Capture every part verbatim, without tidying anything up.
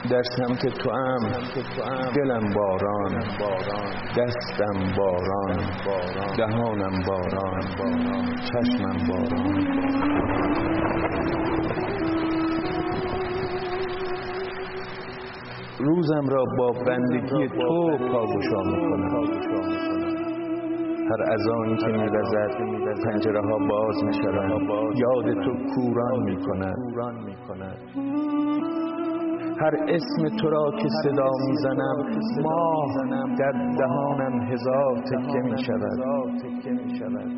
در سمت تو ام دلم باران، دستم باران، دهانم باران، چشمم باران. روزم را با بندگی تو پاگشا میکنم. هر اذانی که می‌وزد پنجره ها باز می‌شوند، یاد تو کوران می‌کند. هر اسم تو را که صدا می‌زنم، ماه در دهانم هزار تکه می‌شود.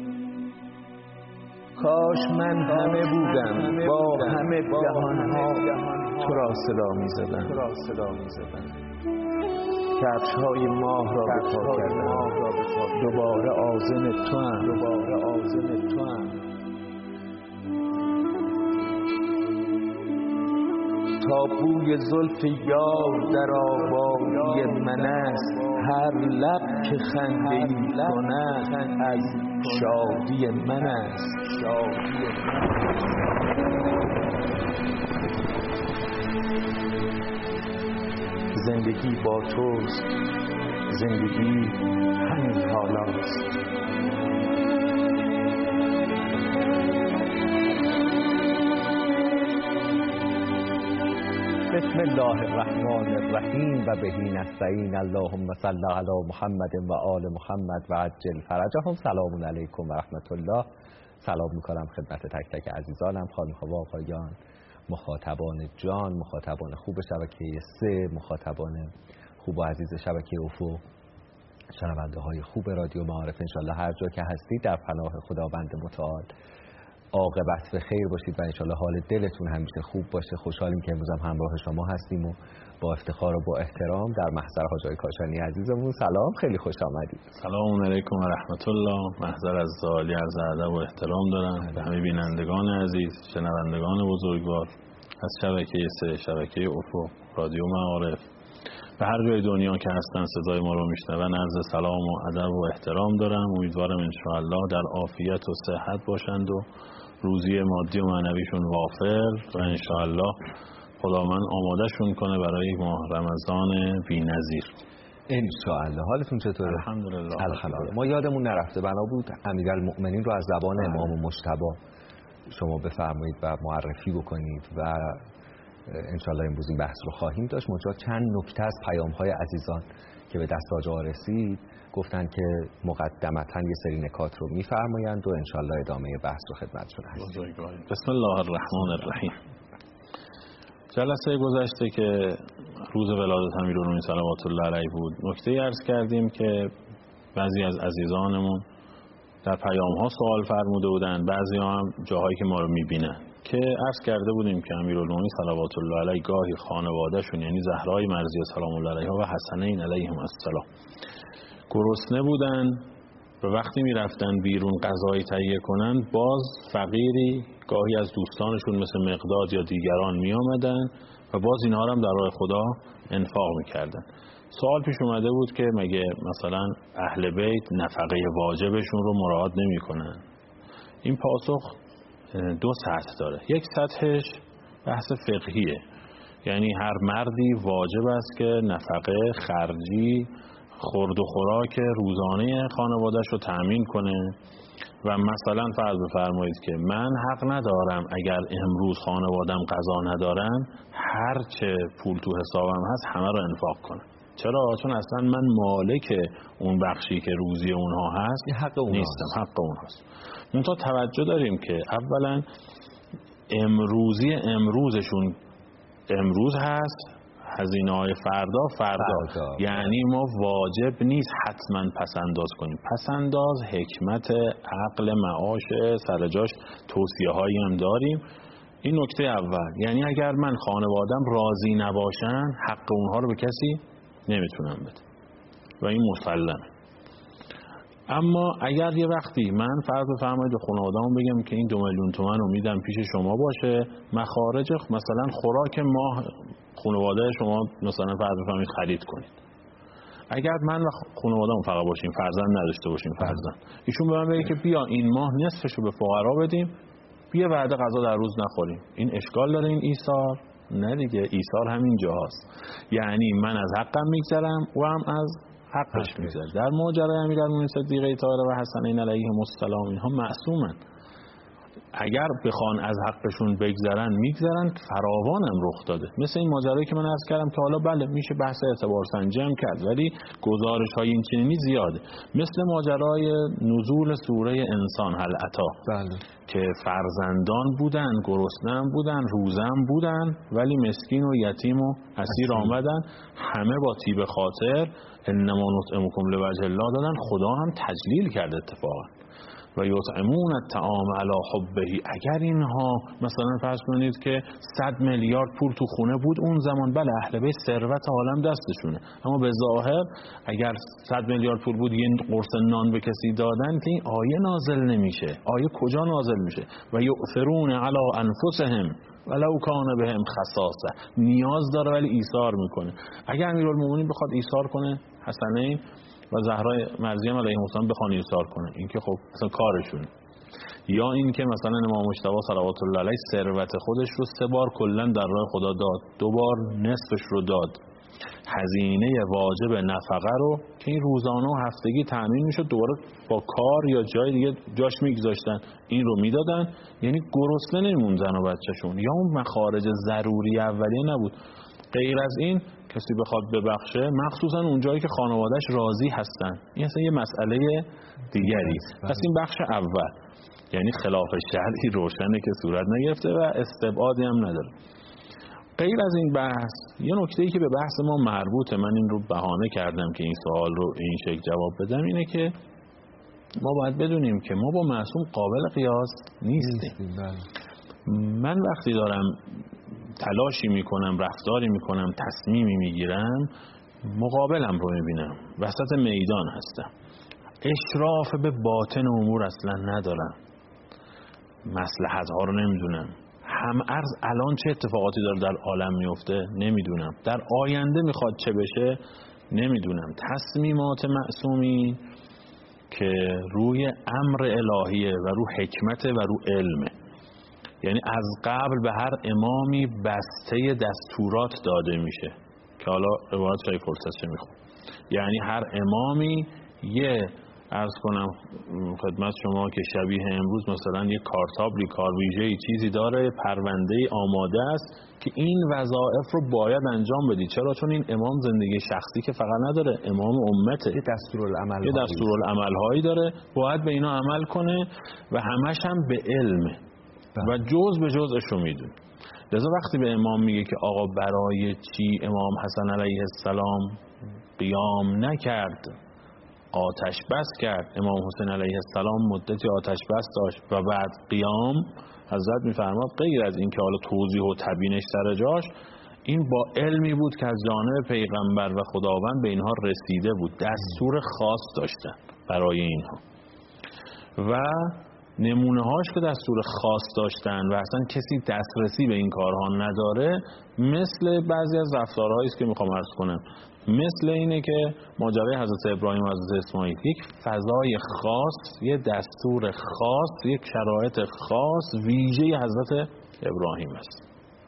کاش من همه بودم با همه دهان‌ها تو را صدا می‌زدم. کفش‌های ماه را به پا کردم، دوباره آذن توام. تا بوی زلف یار در آبادی من است، هر لب که خنده‌ای کند از شادی من است. زندگی با توست، زندگی همین حالاست. بسم الله الرحمن الرحیم و بهی نستعین. اللهم صل علی محمد و آل محمد و عجل فرجهم. سلام علیکم و رحمت الله. سلام میکنم خدمت تک تک عزیزانم، خانم‌ها و آقایان، مخاطبان جان، مخاطبان خوب شبکه سه، مخاطبان خوب و عزیز شبکه افق، شنونده های خوب رادیو معارف. انشالله هر جا که هستید در پناه خداوند متعال عاقبت به خیر باشید و انشالله حال دلتون همیشه خوب باشه. خوشحالیم که امروز هم همراه شما هستیم و با افتخار و با احترام در محضر حاج آقای کاشانی عزیزمون. سلام، خیلی خوش آمدید. سلام علیکم و رحمت الله. محضر از زالی عرض ادب و احترام دارم به همه بینندگان عزیز، شنوندگان بزرگوار از شبکه سه، شبکه افق، رادیو معارف و هر جای دنیا که هستن صدای ما رو میشنون. عرض سلام و ادب و احترام دارم. امیدوارم انشاءالله در عافیت و صحت باشند و روزی مادی و معنویشون وافر و انشاءالله خداوند آمادهشون کنه برای ماه رمضان بی‌نظیر. انشاءالله. حالتون چطوره؟ الحمدلله. الحمدلله. ما یادمون نرفته، بنا بود امیرالمؤمنین رو از زبان امام مجتبی شما بفرمایید و معرفی بکنید و انشاءالله امروز این بحث رو خواهیم داشت. منتها چند نکته از پیام‌های عزیزان که به دست آج آقا رسید گفتن که مقدمتاً یه سری نکات رو میفرمایند و انشاءالله ادامه بحث رو خدمتتون هستیم. بسم الله الرحمن الرحیم. جلسه گذشته که روز ولادت امیرالمومنین صلوات الله علیه بود، نکته عرض کردیم که بعضی از عزیزانمون در پیام‌ها سوال فرموده بودن، بعضی هم جاهایی که ما رو می‌بینن، که عرض کرده بودیم که امیرالمومنین صلوات الله علیه گاهی خانواده‌شون یعنی زهرای مرضیه سلام الله علیها و حسنین علیهم السلام گرسنه بودن و وقتی میرفتن بیرون غذای تهیه کنن، باز فقیری گاهی از دوستانشون مثل مقداد یا دیگران می آمدن و باز اینها هم در راه خدا انفاق میکردن. سوال پیش اومده بود که مگه مثلا اهل بیت نفقه واجبشون رو مراعات نمی کنن؟ این پاسخ دو سطح داره. یک سطحش بحث فقهیه، یعنی هر مردی واجب است که نفقه خرجی خورد و خوراک روزانه خانواده‌اش رو تأمین کنه و مثلا فرض بفرمایید که من حق ندارم اگر امروز خانوادم غذا ندارن هر چه پول تو حسابم هست همه رو انفاق کنم. چرا؟ چون اصلا من مالک اون بخشی که روزی اونها هست حق اونها نیستم، حق اونهاست. منتها توجه داریم که اولا امروزی امروزشون امروز هست، هزینه های فردا فردا, فردا. یعنی ما واجب نیست حتما پسنداز کنیم. پسنداز حکمت عقل معاش سر جاش، توصیه هایی هم داریم. این نکته اول، یعنی اگر من خانوادم راضی نباشن حق اونها رو به کسی نمیتونم بده و این مسلمه. اما اگر یه وقتی من فرض بفرمایید به خانواده‌ام بگم که این دو میلیون تومان رو میدم پیش شما باشه، مخارج مثلا خوراک ماه خانواده شما مثلا فرض بفرمایید خرید کنید. اگر من و خانواده‌ام فقط باشیم، فرزند نداشته باشیم، فرزند ایشون به من بگه که بیا این ماه نصفش رو به فقرا بدیم، بیا وعده غذا در روز نخوریم، این اشکال داره این ایثار؟ نه دیگه، ایثار همین جاست. یعنی من از حقم میگذرم و هم از حقش میگذره. در ماجرای امیرالمومنین صدیقه طاهره و حسنین علیهم السلام اینها معصومن، اگر بخوان از حقشون بگذرن میگذرن، فراوانم رخ داده. مثل این ماجرایی که من عرض کردم که حالا بله میشه بحث اعتبار سنجی هم کرد، ولی گزارش های این چنینی زیاده. مثل ماجرای نزول سوره انسان هل اتی، بله، که فرزندان بودن، گرسنه بودن، روزه بودن، ولی مسکین و یتیم و اسیر آمدن، همه با طیب خاطر انما نطعمکم لوجه الله دادن. خدا هم تجلیل کرد اتفاقا و یطعمون الطعام علی حبه. اگر اینها مثلا فرض کنید که صد میلیارد پول تو خونه بود اون زمان، بله اهل بیت ثروت عالم دستشونه، اما به ظاهر اگر صد میلیارد پول بود یه قرص نان به کسی دادن که این آیه نازل نمیشه. آیه کجا نازل میشه؟ و یؤثرون علی انفسهم ولو کان بهم خصاصه. نیاز داره ولی ایثار میکنه. اگر امیرالمومنین بخواد ایثار کنه، حسنین و زهرای مرضیه علیهم السلام بخوان ایثار کنه، این که خب اصلا کارشون. یا این که مثلا امام مجتبی صلوات الله علیه ثروت خودش رو سه بار کلا در راه خدا داد، دو بار نصفش رو داد، هزینه واجب نفقه رو که این روزانه و هفتگی تامین میشد دوباره با کار یا جای دیگه جاش میگذاشتن، این رو میدادن. یعنی گرسنه نمون زن و بچه‌شون، یا اون مخارج ضروری اولیه نبود. غیر از این کسی بخواد ببخشه، مخصوصا اونجایی که خانواده‌اش راضی هستن، این اصلا یه مسئله دیگری. پس این بخش اول، یعنی خلاف شرعی روشنه که صورت نگرفته و استبعادی هم نداره. غیر از این بحث، یه نکته‌ای که به بحث ما مربوطه، من این رو بهانه کردم که این سوال رو این شکل جواب بدم، اینه که ما باید بدونیم که ما با معصوم قابل قیاس نیستیم. من وقتی دارم تلاشی میکنم، رفتاری میکنم، تصمیمی میگیرم، مقابلم رو میبینم، وسط میدان هستم، اشراف به باطن امور اصلا ندارم، مصلحت ها رو نمیدونم، هم عرض الان چه اتفاقاتی داره در عالم میفته نمیدونم، در آینده میخواد چه بشه نمیدونم. تصمیمات معصومی که روی امر الهیه و رو حکمت و رو علمه، یعنی از قبل به هر امامی بسته دستورات داده میشه که حالا روایت شای فرصت چه میخوام، یعنی هر امامی یه عرض کنم خدمت شما که شبیه امروز مثلا یه کارتابلی، کار ویژه‌ای چیزی داره، پرونده‌ای آماده است که این وظایف رو باید انجام بدی. چرا؟ چون این امام زندگی شخصی که فقط نداره، امام امته، یه دستورالعمل یه دستورالعمل‌هایی داره، باید به اینا عمل کنه و همش هم به علم و جز به جزش رو میدونه. لذا وقتی به امام میگه که آقا برای چی امام حسن علیه السلام قیام نکرد، آتش بس کرد، امام حسین علیه السلام مدتی آتش بس داشت و بعد قیام، حضرت میفرماد غیر از این که حالا توضیح و تبیینش سر جاش، این با علمی بود که از جانب پیغمبر و خداوند به اینها رسیده بود، دستور خاص داشتن برای اینها و نمونه هاش که دستور خاص داشتن و اصلا کسی دسترسی به این کارها نداره، مثل بعضی از رفتارهایی است که میخوام عرض کنم. مثل اینه که ماجرای حضرت ابراهیم و حضرت اسماعیل، یک فضای خاص، یک دستور خاص، یک شرایط خاص ویژه حضرت ابراهیم است.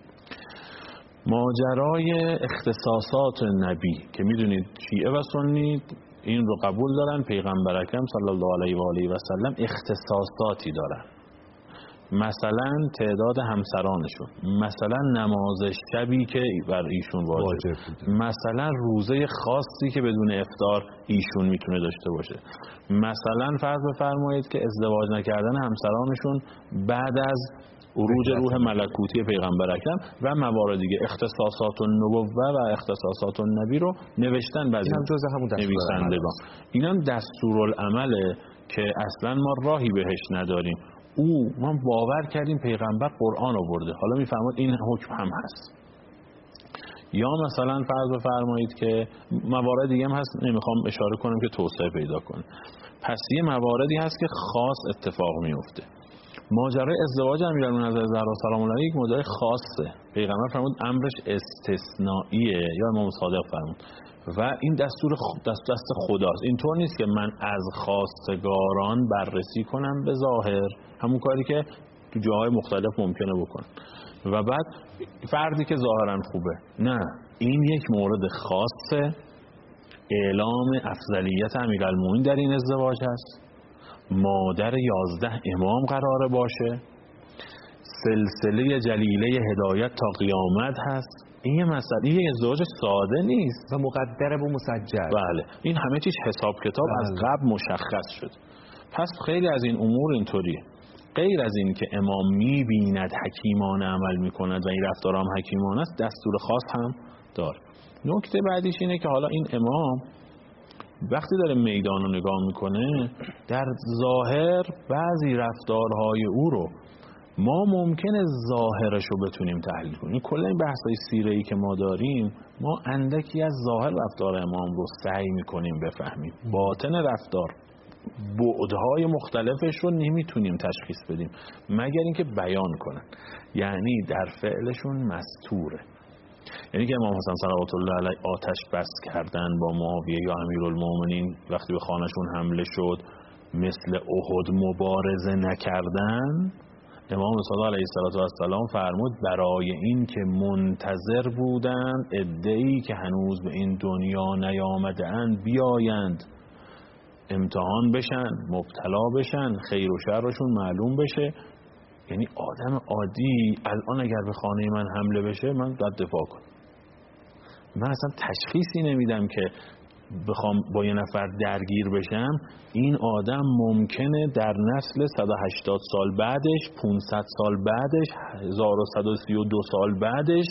ماجرای اختصاصات نبی که میدونید شیعه و سنی این رو قبول دارن، پیغمبر اکرم صلی الله علیه و آله و سلم اختصاصاتی دارن، مثلا تعداد همسرانشون، مثلا نماز شبی که بر ایشون واجب, واجب مثلا روزه خاصی که بدون افطار ایشون میتونه داشته باشه، مثلا فرض بفرمایید که ازدواج نکردن همسرانشون بعد از عروج روح ملکوتی پیغمبر اکرم و موارد دیگه. اختصاصات النبوه و اختصاصات النبی رو نوشتن بعضی نویسندگان. این هم دستورالعمله که اصلا ما راهی بهش نداریم. او ما باور کردیم پیغمبر قرآن آورده، حالا میفرماد این حکم هم هست. یا مثلا فرض بفرمایید که موارد دیگه هم هست، نمیخوام اشاره کنم که توسعه پیدا کنه. پس یه مواردی هست که خاص اتفاق میفته. ماجرای ازدواج امیرالمومنین حضرت زهرا سلام الله علیها یک ماجرای خاصه، پیغمبر فرمود امرش استثنائیه، یا امام صادق فرمود و این دستور دست دست خداست. اینطور نیست که من از خواستگاران بررسی کنم به ظاهر، همون کاری که تو جاهای مختلف ممکنه بکنن. و بعد فردی که ظاهرا خوبه، نه، این یک مورد خاصه، اعلام افضلیت امیرالمومنین در این ازدواج هست، مادر یازده امام قراره باشه، سلسله جلیله هدایت تا قیامت هست. این یه مسئله، این یه ازدواج ساده نیست و مقدر و مسجل. بله، این همه چیز حساب کتاب بله. از قبل مشخص شد. پس خیلی از این امور اینطوریه. غیر از این که امام میبیند حکیمانه عمل میکند و این رفتار هم حکیمانه است، دستور خاص هم داره. نکته بعدیش اینه که حالا این امام وقتی داره میدان رو نگاه میکنه، در ظاهر بعضی رفتارهای او رو ما ممکنه ظاهرش رو بتونیم تحلیل کنیم. کلا این بحثای سیره‌ای که ما داریم، ما اندکی از ظاهر رفتار امام رو سعی میکنیم بفهمیم، باطن رفتار بعدهای مختلفش رو نمیتونیم تشخیص بدیم مگر اینکه بیان کنن. یعنی در فعلشون مستوره. یعنی که امام حسن صلوات الله علیه آتش بس کردن با معاویه یا امیرالمومنین وقتی به خانهشون حمله شد، مثل احد مبارزه نکردن. امام صادق علیه السلام فرمود برای این که منتظر بودند عده‌ای که هنوز به این دنیا نیامده اند بیایند، امتحان بشن، مبتلا بشن، خیر و شرشون معلوم بشه. یعنی آدم عادی الان اگر به خانه من حمله بشه، من باید دفاع کنم. من اصلا تشخیصی نمیدم که بخوام با یه نفر درگیر بشم. این آدم ممکنه در نسل صد و هشتاد سال بعدش، پانصد سال بعدش، هزار و صد و سی و دو سال بعدش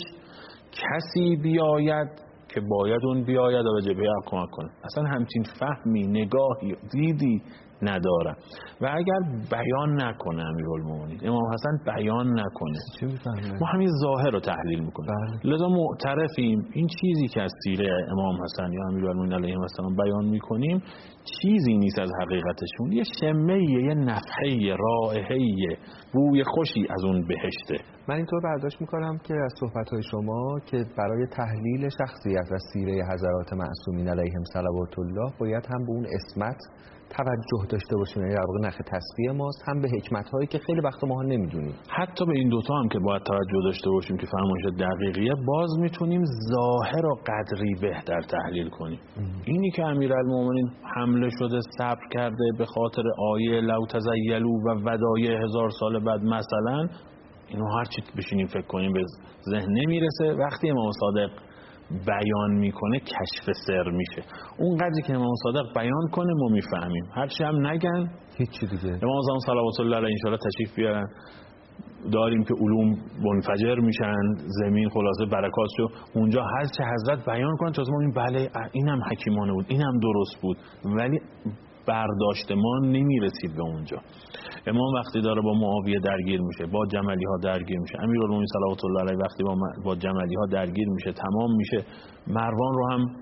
کسی بیاید که باید اون بیاید و به جبهه حق کمک کنه. اصلا همچین فهمی، نگاهی، دیدی ندارم. و اگر بیان نکنه امیرالمومنین امام حسن بیان نکنه، ما همین ظاهر رو تحلیل میکنیم. لذا معترفیم این چیزی که از سیره امام حسن یا امیرالمومنین علیه السلام بیان میکنیم چیزی نیست از حقیقتشون. یه شمه، یه نفحه، رائحه، بوی خوشی از اون بهشته. من اینطور برداشت میکنم که از صحبت‌های شما که برای تحلیل شخصیت و سیره حضرات معصومین علیهم صلوات الله باید هم به اون اسمت توجه داشته باشیم، یعنی در واقع نخ تسبیح ماست، هم به حکمت‌هایی که خیلی وقت ما نمیدونیم. حتی به این دوتا هم که باید توجه داشته باشیم که فرمایش دقیقیه، باز میتونیم ظاهر و قدری بهتر تحلیل کنیم. ام. اینی که امیرالمومنین حمله شده صبر کرده به خاطر آیه لو تزیلوا و ودایع هزار سال بعد مثلا، اینو هر چی بشینیم فکر کنیم به ذهن نمیرسه. وقتی امام صادق بیان میکنه کشف سر میشه. اون قدری که امام صادق بیان کنه ما میفهمیم، هرچی هم نگن هیچی دیگه. امام اعظم صلوات الله علیه انشاءالله تشریف بیارن، داریم که علوم منفجر میشن، زمین خلاصه برکاتشو اونجا هر چه حضرت بیان کنن تازه ما این بله اینم حکیمانه بود، اینم درست بود، ولی برداشت ما نمیرسید به اونجا. امام وقتی داره با معاویه درگیر میشه، با جملی ها درگیر میشه، امیرالمومنین صلوات الله علیه وقتی با با جملی ها درگیر میشه، تمام میشه، مروان رو هم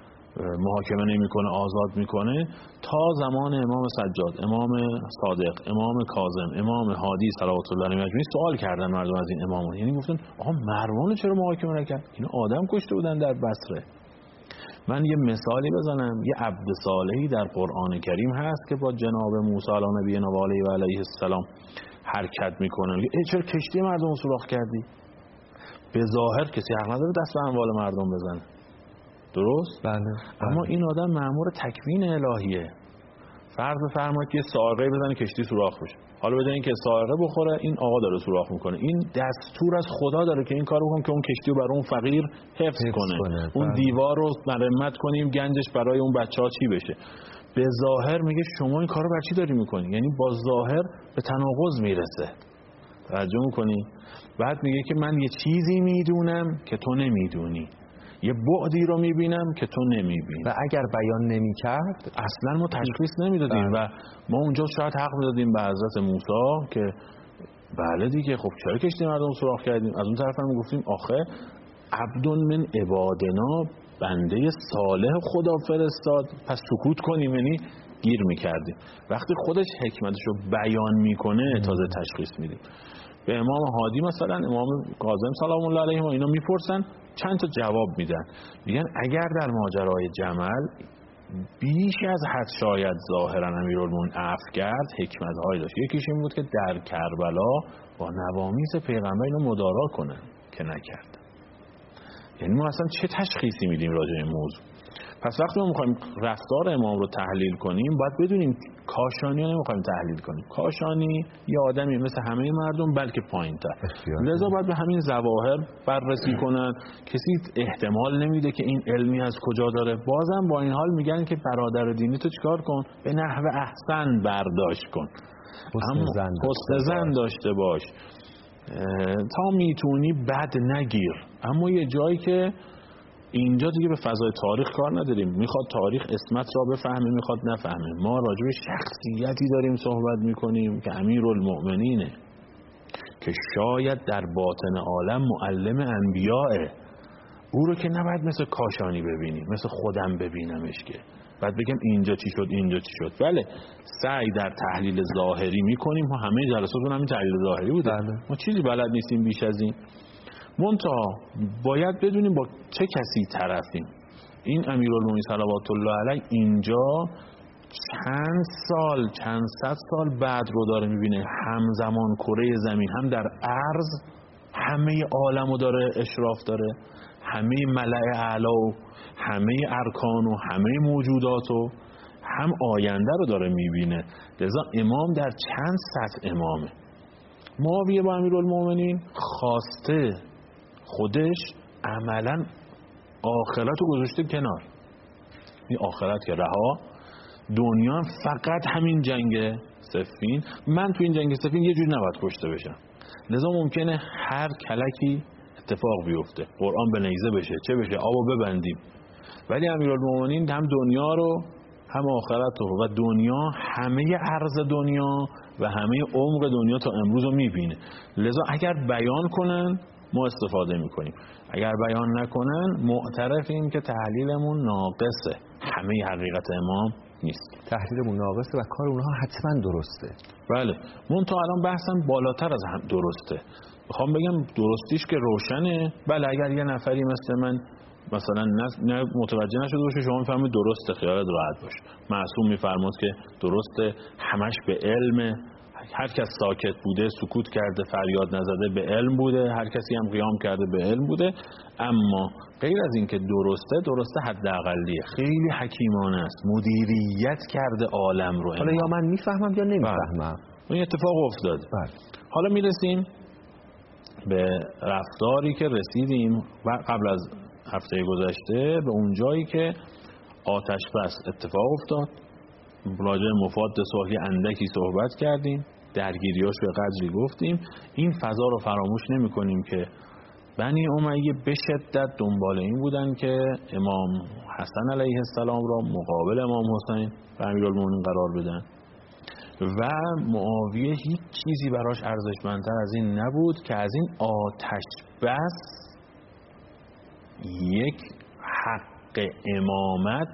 محاکمه نمیکنه، آزاد میکنه، تا زمان امام سجاد، امام صادق، امام کاظم، امام هادی صلوات الله علیه مجموعی سوال کردن مردم از این امامان. یعنی گفتن آقا مروان چرا محاکمه نکرد؟ اینا آدم کشته بودن در بصره. من یه مثالی بزنم، یه عبد صالحی در قرآن کریم هست که با جناب موسی علیه نبینا و علیه و علیه السلام حرکت میکنه. ای چرا کشتی مردم رو سوراخ کردی؟ به ظاهر کسی حق نداره دست به اموال مردم بزنه، درست؟ بله. اما این آدم مأمور تکوین الهیه. فرض بفرمایید که سائقه بزنه کشتی سوراخ بشه. حالا بدون اینکه سائقه بخوره این آقا داره سوراخ میکنه. این دستور از خدا داره که این کارو بکنه که اون کشتی رو برای اون فقیر حفظ, حفظ کنه, کنه. اون دیوار رو مرمت کنیم گنجش برای اون بچه‌ها چی بشه. به ظاهر میگه شما این کارو برای چی داری میکنی؟ یعنی با ظاهر به تناقض میرسه. توجه میکنی؟ بعد میگه که من یه چیزی میدونم که تو نمیدونی، یه بعدی رو میبینم که تو نمیبینی. و اگر بیان نمیکرد اصلا ما تشخیص نمیدادیم و ما اونجا شاید حق میدادیم به حضرت موسی که بله دیگه خب چرا کشتی مردم سوراخ کردیم. از اون طرف هم میگفتیم آخه عبد من عبادنا، بنده صالح خدا فرستاد، پس سکوت کنیم، یعنی گیر میکردیم. وقتی خودش حکمتش رو بیان میکنه تازه تشخیص میدیم. به امام هادی مثلا، امام کاظم سلام الله علیه اینا میپرسن، چند تا جواب میدن، میگن اگر در ماجرای جمل بیش از حد شاید ظاهرا امیرالمومنین عفو کرد حکمت‌هایی داشت. یکیش این بود که در کربلا با نوامیس پیغمبر اینو مدارا کنن که نکرد. یعنی ما اصلا چه تشخیصی میدیم راجع به این موضوع؟ پس وقتی ما میخوایم رفتار امام رو تحلیل کنیم باید بدونیم کاشانی رو نمیخوایم تحلیل کنیم. کاشانی یه آدمی مثل همه مردم بلکه پایین‌تر، لذا باید به همین ظواهر بررسی کنن. کسی احتمال نمیده که این علمی از کجا داره. بازم با این حال میگن که برادر دینی تو چیکار کن؟ به نحو احسن برداشت کن، اما حسن زن داشته باش، تا میتونی بد نگیر. اما یه جایی که اینجا دیگه به فضای تاریخ کار نداریم، میخواد تاریخ اسمت را بفهمه میخواد نفهمه. ما راجع به شخصیتی داریم صحبت میکنیم که امیرالمؤمنینه، که شاید در باطن عالم معلم انبیائه. او رو که نباید مثل کاشانی ببینیم، مثل خودم ببینمش که بعد بگم اینجا چی شد اینجا چی شد. بله سعی در تحلیل ظاهری میکنیم، ما همه جلساتون همین تحلیل ظاهری بوده. بله. ما چیزی بلد نیستیم بیش از این. منتها باید بدونیم با چه کسی طرفیم. این امیرالمومنین صلوات الله علیه اینجا چند سال چند صد سال بعد رو داره میبینه، همزمان کره زمین هم در عرض همه عالم رو داره اشراف داره، همه ملأ اعلی و همه ارکان و همه موجودات و هم آینده رو داره میبینه. لذا امام در چند سطح امامه. معاویه با امیرالمومنین خواسته خودش عملا آخرت رو گذاشته کنار. این آخرت که رها، دنیا فقط همین جنگ صفین. من تو این جنگ صفین یه جوری نباید کشته بشم، لذا ممکنه هر کلکی اتفاق بیفته، قرآن به نیزه بشه چه بشه، آبو ببندیم. ولی امیرالمومنین هم دنیا رو هم آخرت رو، و دنیا همه عرض دنیا و همه عمق دنیا تا امروز رو میبینه. لذا اگر بیان کنن ما استفاده میکنیم، اگر بیان نکنن معترفیم که تحلیلمون ناقصه. همه حقیقت امام نیست، تحلیلمون ناقصه و کار اونها حتما درسته. بله، من تا الان بحثم بالاتر از هم درسته. میخوام بگم درستیش که روشنه. بله اگر یه نفری مثل من مثلا نه متوجه نشده باشه، شما میفهمید درسته، خیالت راحت باشه. معصوم میفرماد که درسته، همش به علم. هر کس ساکت بوده، سکوت کرده، فریاد نزده، به علم بوده. هر کسی هم قیام کرده، به علم بوده. اما غیر از این که درسته، درسته حداقلیه، خیلی حکیمانه است، مدیریت کرده عالم رو. حالا یا من میفهمم یا نمیفهمم، این اتفاق افتاد. بله. حالا میرسیم به رفتاری که رسیدیم قبل از هفته گذشته، به اون جایی که آتش بس اتفاق افتاد. راجع مفاد صلحی اندکی صحبت کردیم، درگیریاش به قدری گفتیم. این فضا رو فراموش نمی کنیم که بنی امیه به شدت دنبال این بودن که امام حسن علیه السلام را مقابل امام حسین و امیرالمومنین قرار بدن، و معاویه هیچ چیزی براش ارزشمندتر از این نبود که از این آتش بس یک حق امامت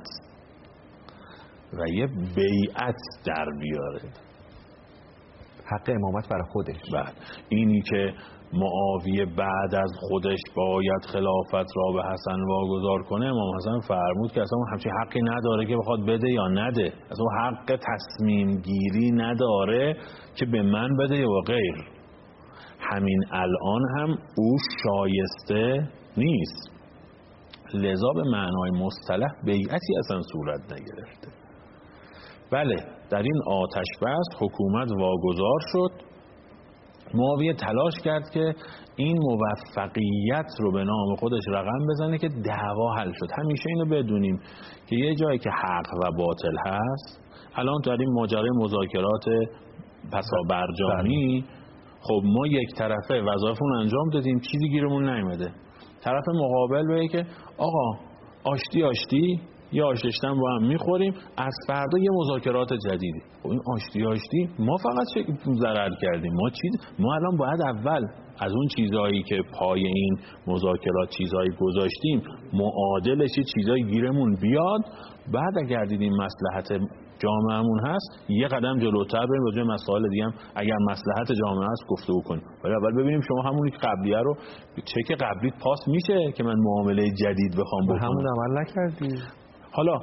و یه بیعت در بیاره. حق امامت برای خودش. بعد اینی که معاویه بعد از خودش باید خلافت را به حسن واگذار کنه، امام حسن فرمود که اصلا همچین حقی نداره که بخواد بده یا نده. اصلا حق تصمیم گیری نداره که به من بده یا غیر. همین الان هم او شایسته نیست. لذا به معنای مصطلح بیعتی اصلا صورت نگرفته. بله در این آتش بس حکومت واگذار شد. معاویه تلاش کرد که این موفقیت رو به نام خودش رقم بزنه که دعوا حل شد. همیشه اینو بدونیم که یه جایی که حق و باطل هست، الان در این ماجرای مذاکرات پسا برجامی، خب ما یک طرفه وظایفمون انجام دادیم، چیزی گیرمون نیومده. طرف مقابل بگه که آقا آشتی آشتی یا آشتشتن با هم میخوریم، از فردا یه مذاکرات جدیدی. خب این آشتی آشتی ما فقط چه ضرر کردیم؟ ما چیز ما الان باید اول از اون چیزایی که پای این مذاکرات چیزایی گذاشتیم معادلش چیزایی گیرمون بیاد، بعد اگر دیدیم مصلحت جامعهمون هست یه قدم جلوتر بریم راجع به مسائل دیگه هم اگر مصلحت جامعه است گفتگو کنیم. ولی اول ببینیم شما همونی که قبلیه رو چک قبلیت پاس میشه که من معامله جدید بخوام بکنم. همون عمل نکردی. حالا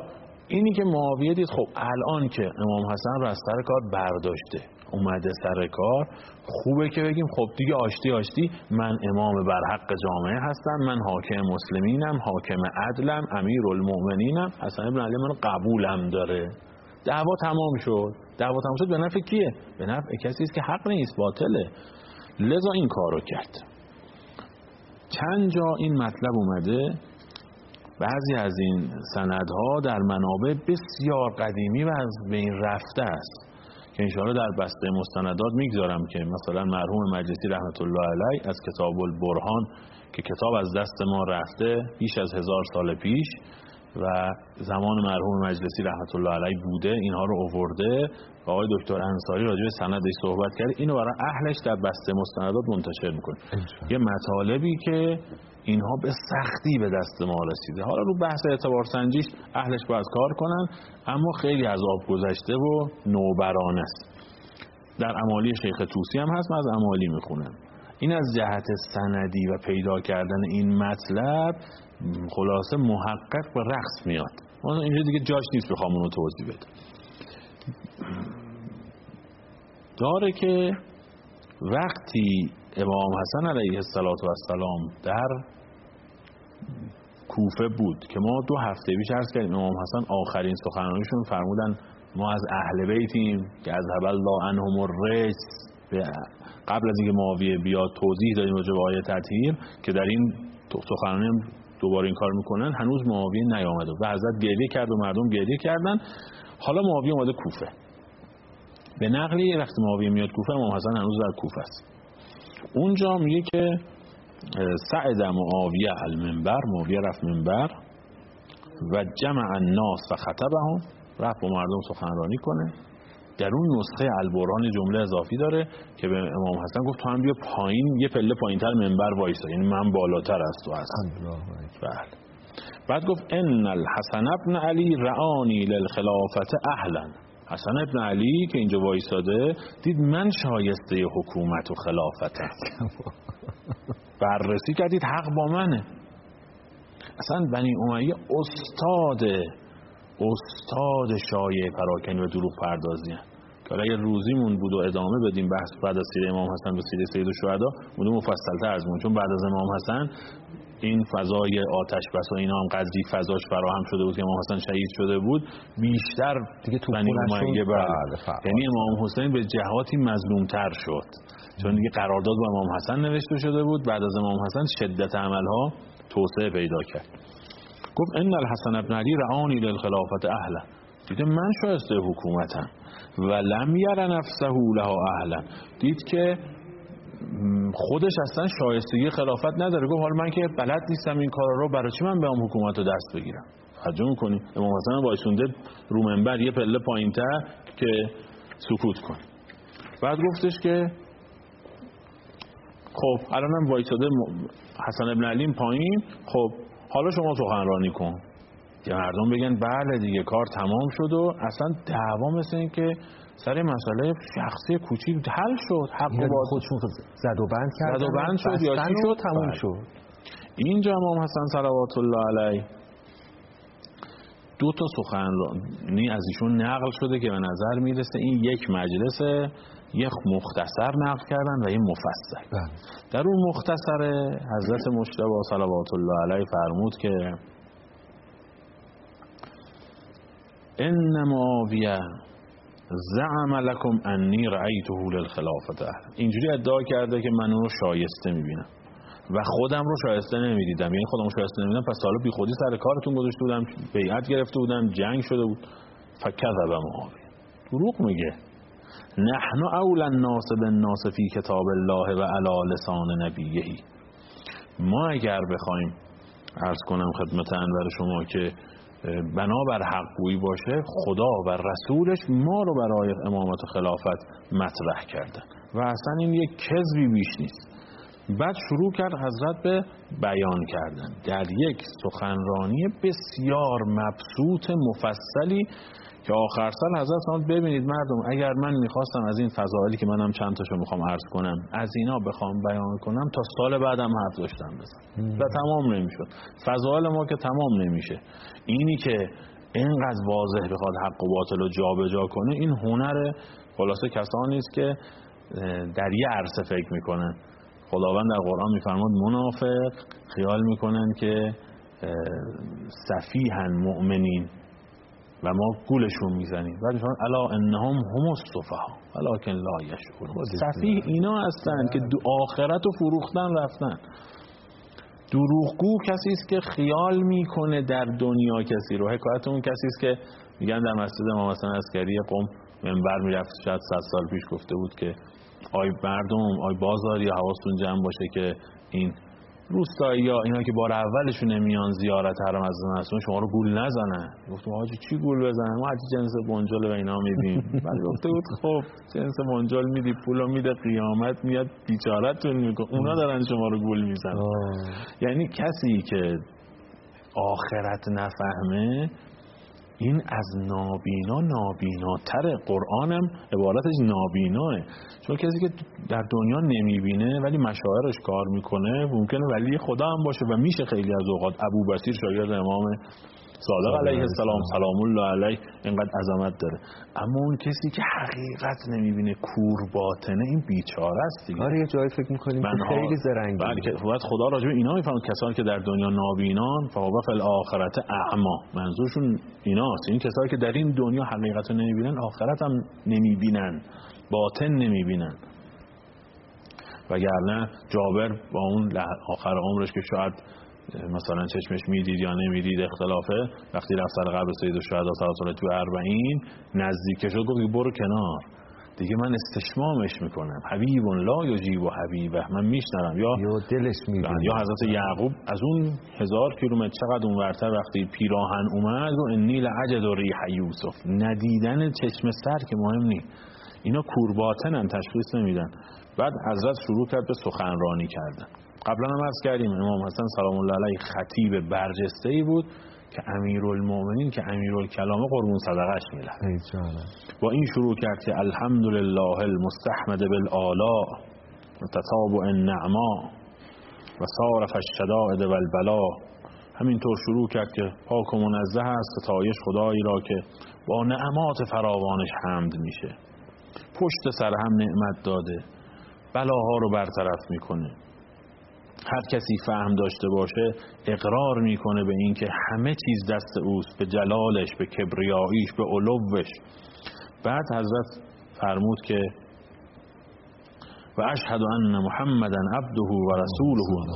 اینی که معاویه دید خب الان که امام حسن رو از سر کار برداشته اومده سر کار، خوبه که بگیم خب دیگه آشتی آشتی، من امام برحق جامعه هستم، من حاکم مسلمینم، حاکم عدلم، امیرالمؤمنینم، حسن ابن علی من قبولم داره. دعوا تمام شد. دعوا تمام شد به نفع کیه؟ به نفع کسی است که حق نیست، باطله. لذا این کارو کرد. چند جا این مطلب اومده، بعضی از این سندها در منابع بسیار قدیمی و از بین رفته است که انشاءالله در بسته مستندات میگذارم که مثلا مرحوم مجلسی رحمت الله علیه از کتاب البرهان که کتاب از دست ما رفته بیش از هزار سال پیش و زمان مرحوم مجلسی رحمت الله علیه بوده، اینها رو آورده و آقای دکتر انصاری راجع به سندش صحبت کرده، اینو برای اهلش در بسته مستندات منتشر میکنه. یه مطالبی که اینها به سختی به دست ما رسیده. حالا رو بحث اعتبار سنجیش اهلش باید کار کنن، اما خیلی از آب گذشته و نوبرانه است. در امالی شیخ طوسی هم هست، من از امالی میخونم. این از جهت سندی و پیدا کردن این مطلب خلاصه محقق به رقص میاد. اینجا دیگه جاش نیست بخوام اونو توضیح بدم. داره که وقتی امام حسن علیه السلام در کوفه بود که ما دو هفته پیش عرض کردیم، امام حسن آخرین سخنرانیشون فرمودن ما از اهل بیتیم که از الله عنهم الرجس، قبل از اینکه معاویه بیاد توضیح دادیم راجع به آیه تطهیر که در این سخنرانی دوباره این کار میکنن، هنوز معاویه نیامده و حضرت گریه کرد و مردم گریه کردن. حالا معاویه اومده کوفه. به نقلی وقتی معاویه میاد کوفه، امام حسن هنوز در کوفه است. اونجا میگه که سعد معاویه المنبر، معاویه رفت منبر و جمع الناس و خطبهم، رفت با مردم سخنرانی کنه. در اون نسخه البرهان جمله اضافی داره که به امام حسن گفت تو هم بیا پایین، یه پله پایینتر منبر وایسا، یعنی من بالاتر از تو هستم. بله. بعد گفت ان الحسن ابن علی رعانی للخلافت اهلا. حسن ابن علی که اینجا وایساده دید من شایسته حکومت و خلافتم. بررسی کردید حق با منه. اصلا بنی امیه استاد استاد شایعه پراکنی و دروغ پردازی هست که اگر روزیمون بود و ادامه بدیم بحث بعد از سیره امام حسن و سیره سید الشهدا مونده مفصل‌تر از مون، چون بعد از امام حسن این فضای آتش بس و اینا هم قدری فضاش فراهم شده بود که امام حسن شهید شده بود، بیشتر دیگه تو بنی امیه بعد یعنی امام حسین به جهاتی مظلوم‌تر شد، چون دیگه قرارداد با امام حسن نوشته شده بود. بعد از امام حسن شدت عملها توسعه پیدا کرد. گفت ان الحسن ابن علی رعانی للخلافت اهلا، دیده من شایسته حکومتم و لم یر نفسه لها اهلا، دید که خودش اصلا شایستگی خلافت نداره. گفت حالا من که بلد نیستم این کارا رو، برای چی من به اون حکومت رو دست بگیرم؟ توجه میکنی امام حسن وایسونده رو منبر یه پله پایینتر که سکوت کن. بعد گفتش که خب الانم وایساده حسن ابن علی پایین، خب حالا شما سخنرانی کن که مردم بگن بله دیگه کار تمام شد و اصلا دعوا مثل این که سر مسئله شخصی کوچیک حل شد، حق و باطل خودشون زد و بند کردن، زد و بند شد یا چی شد تمام شد. اینجا امام حسن صلوات الله علیه دو تا سخنرانی از ایشون نقل شده که به نظر میرسه این یک مجلس، یک مختصر نقل کردن و یک مفصل. بله. در اون مختصر حضرت مجتبی صلوات الله علیه فرمود که ان معاویه زعم لكم انی رأیته للخلافت اهل، اینجوری ادعا کرده که من اون رو شایسته میبینم و خودم رو شایسته نمیدیدم، یعنی خودم رو شایسته نمیدیدم، پس حالا بی خودی سر کارتون گذاشته بودم، بیعت گرفته بودم، جنگ شده بود. فکذب معاویه، دروغ میگه. نحن اول الناس بالناس فی کتاب الله و علی لسان نبیه، ما اگر بخوایم عرض کنم خدمت انور شما که بنابر حق گویی باشه، خدا و رسولش ما رو برای امامت و خلافت مطرح کردن و اصلا این یک کذبی بیش نیست. بعد شروع کرد حضرت به بیان کردن در یک سخنرانی بسیار مبسوط مفصلی که آخر سال حضرت فرمود ببینید مردم، اگر من میخواستم از این فضائلی که منم چند تاشو میخوام عرض کنم از اینا بخوام بیان کنم تا سال بعدم حرف داشتم بزن و تمام نمیشد. فضائل ما که تمام نمیشه. اینی که اینقدر واضح بخواد حق و باطل رو جابجا کنه، این هنر خلاصه کسانی است که در یه عرصه فکر میکنن. خداوند در قرآن میفرماد منافق خیال میکنن که سفیهن مؤمنین و ما گولشون میزنیم، بعد میفرماد الا انهم هم السفهاء ولکن لا یشعرون. سفیه اینا هستن که دو آخرت رو فروختن رفتن. دروغگو کسی است که خیال میکنه در دنیا کسی رو. حکایت اون کسی است که میگن در مسجد امام حسن عسکری قم منبر میرفت، شاید صد سال پیش گفته بود که آی مردم، آی بازاری، حواستون جمع باشه که این روستایی ها اینا که بار اولشون نمیان زیارت حرم عزیز معصوم شما رو گول نزنن. گفتم حاجی چی گول بزنن؟ ما حتی جنس بنجل و اینا میدیم. بعد گفته بود خب جنس بنجل میدی، پولو میده، قیامت میاد بیچارهتون میکنه، اونا دارن شما رو گول میزنن. یعنی کسی که آخرت نفهمه این از نابینا نابیناتره. قرآنم عبارتش نابیناه، چون کسی که در دنیا نمیبینه ولی مشاعرش کار میکنه ممکنه ولی خدا هم باشه و میشه خیلی از اوقات. ابو بصیر شاگرد امام صادق علیه السلام سلام الله علیه اینقدر عظمت داره، اما اون کسی که حقیقت نمیبینه، کور باطنه، این بیچاره است دیگه. آره یه جایی فکر میکنیم که خیلی زرنگی. بله که خدا راجع به اینا میفهمه، کسانی که در دنیا نابینان فهو فی الاخرة اعما، منظورشون ایناست. این کسانی که در این دنیا حقیقت رو نمیبینن آخرت هم نمیبینن، باطن نمیبینن. وگرنه جابر با اون آخر عمرش که شاید مثلا چشمش میدید یا نمیدید اختلافه، وقتی رفت سر قبر سید الشهدا صلوات الله تو اربعین نزدیک شد گفت برو کنار دیگه، من استشمامش میکنم. حبیب لا یجیب و حبیبه، من میشنرم. یا یا دلش میبینه. یا حضرت یعقوب از اون هزار کیلومتر چقدر اونورتر وقتی پیراهن اومد و انی لعجد ریح یوسف، ندیدن چشم سر که مهم نی، اینا کورباطنن، تشخیص نمیدن. بعد حضرت شروع کرد به سخنرانی کردن. قبلا هم عرض کردیم امام حسن سلام الله علیه خطیب برجسته‌ای بود که امیرالمومنین که امیرالکلام قربون صدقش می‌لد. با این شروع کرد که الحمدلله المستحمد بالآلاء و تتابع النعما و صارف الشدائد والبلاء. همینطور شروع کرد که پاک و منزه است ستایش خدایی را که با نعمات فراوانش حمد میشه، پشت سر هم نعمت داده، بلاها رو برطرف میکنه. هر کسی فهم داشته باشه اقرار میکنه به این که همه چیز دست اوست، به جلالش، به کبریاییش، به علوش. بعد حضرت فرمود که و اشهد ان محمدًا عبده و رسوله،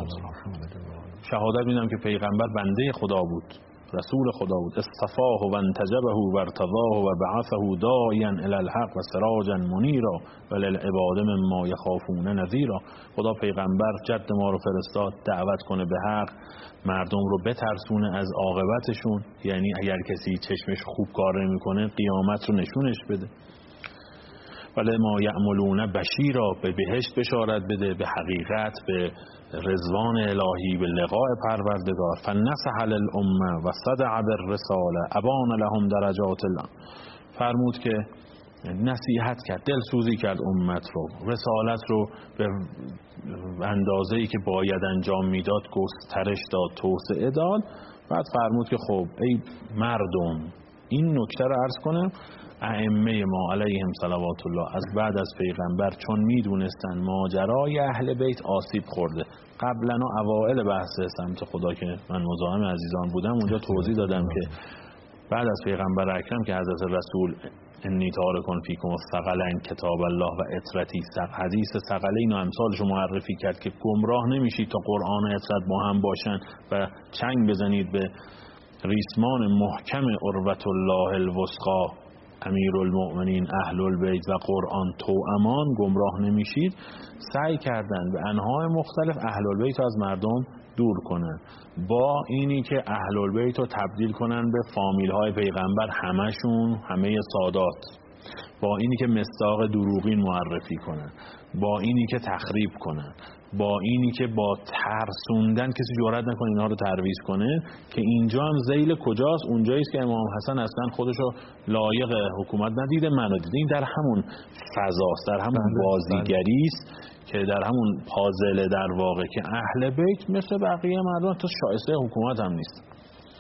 شهادت میدم که پیغمبر بنده خدا بود، رسول خدا بود. اصطفاه و انتجبه و ارتضاه و بعثه داعیا الی الحق و سراجا منیرا و للعباد مما یخافون نذیرا. خدا پیغمبر جد ما رو فرستاد دعوت کنه به حق، مردم رو بترسونه از عاقبتشون، یعنی اگر کسی چشمش خوب کار نمیکنه قیامت رو نشونش بده. ولی ما یعملون بشیرا، به بهشت بشارت بده، به حقیقت، به رضوان الهی، به لقاء پروردگار. فنصح للامه و صدع بالرساله ابان لهم درجات الله. فرمود که نصیحت کرد، دلسوزی کرد امت رو، رسالت رو به اندازه‌ای که باید انجام میداد گسترش داد، توسعه داد. بعد فرمود که خب ای مردم، این نکته رو عرض کنم، ائمه ما علیهم صلوات الله از بعد از پیغمبر چون میدونستن ماجرای اهل بیت آسیب خورده، قبلا و اوائل بحث سمت خدا که من مزاحم عزیزان بودم اونجا توضیح دادم که بعد از پیغمبر اکرم که حضرت رسول انی تارکون فیکم الثقلین کتاب الله و اطرتی، حدیث ثقلین و امثالش معرفی کرد که گمراه نمیشید تا قرآن و اطرت با هم باشن و چنگ بزنید به ریسمان محکم عروة الله الوثقی امیرالمؤمنین اهل البیت و قرآن توامان، گمراه نمیشید. سعی کردن به انواع مختلف اهل البیت از مردم دور کنن، با اینی که اهل البیت رو تبدیل کنن به فامیل های پیغمبر همشون، همه سادات، با اینی که مصداق دروغین معرفی کنن، با اینی که تخریب کنن، با اینی که با ترسوندن کسی جرئت نکنه اینها رو ترویج کنه. که اینجا هم ذیل کجاست؟ اونجایی است که امام حسن اصلا خودشو لایق حکومت ندیده، منو دیده. این در همون فضاست، در همون بازیگری است که در همون پازل در واقع که اهل بیت مثل بقیه مردم تا شایسته حکومت هم نیست.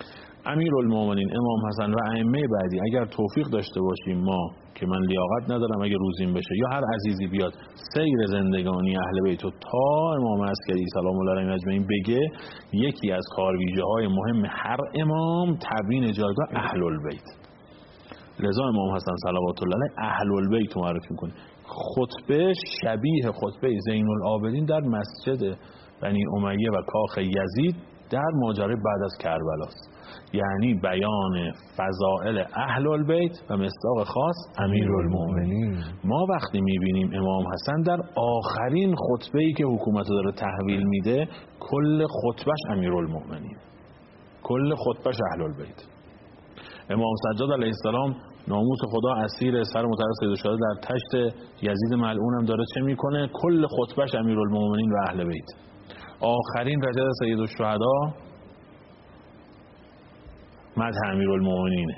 امیرالمومنین امام حسن و ائمه بعدی اگر توفیق داشته باشیم ما که من لیاقت ندارم اگه روزیم بشه یا هر عزیزی بیاد سیر زندگانی اهل بیت و تا امام عسکری سلام الله علیه اجمعین بگه، یکی از کارویژه‌های مهم هر امام تبیین جایگاه اهل البیت. لذا امام حسن صلوات الله علیه اهل البیت معرفی میکنه. خطبه شبیه خطبه زین العابدین در مسجد بنی امیه و کاخ یزید در ماجرای بعد از کربلاست، یعنی بیان فضائل اهل البیت و مصداق خاص امیرالمومنین. ما وقتی میبینیم امام حسن در آخرین خطبه‌ای که حکومت داره تحویل میده کل خطبهش امیرالمومنین، کل خطبهش اهل البیت. امام سجاد علیه السلام ناموس خدا اسیر سر مطهر سید الشهدا در تشت یزید ملعون هم داره چه میکنه؟ کل خطبهش امیرالمومنین و اهل بیت. آخرین رجب سید الشهدا مدح امیرالمومنینه.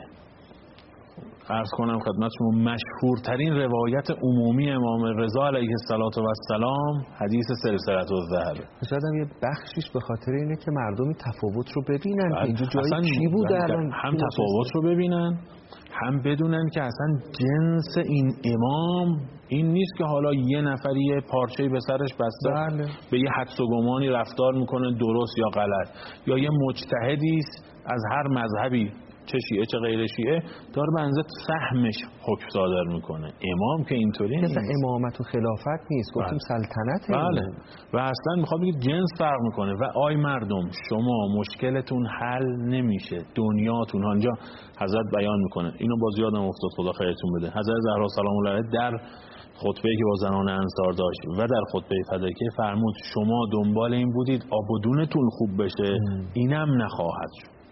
عرض کنم خدمت شما مشهورترین روایت عمومی امام رضا علیه السلام حدیث سلسله الذهب. شاید هم یه بخشیش به خاطر اینه که مردمی تفاوت رو ببینن که اینجا جایی چی بوده الان، هم تفاوت رو ببینن هم بدونن که اصلا جنس این امام این نیست که حالا یه نفری یه پارچه‌ای به سرش بسته بله. به یه حدس و گمانی رفتار میکنه درست یا غلط، یا یه مجتهدی از هر مذهبی چه شیعه چه غیر شیعه داره به اندازه سهمش حکم صادر میکنه. امام که اینطوری نیست. مثلا امامت و خلافت نیست، گفتیم سلطنت. بله. و اصلا میخواد بگه جنس فرق میکنه. و آی مردم شما مشکلتون حل نمیشه، دنیاتون آنجا حضرت بیان میکنه. اینو باز یادم افتاد خدا خیرتون بده. حضرت زهرا سلام الله علیها در خطبه‌ای که با زنان انصار داشت و در خطبه فداکه فرمود شما دنبال این بودید آبادونتون خوب بشه، اینم نخواهد شد.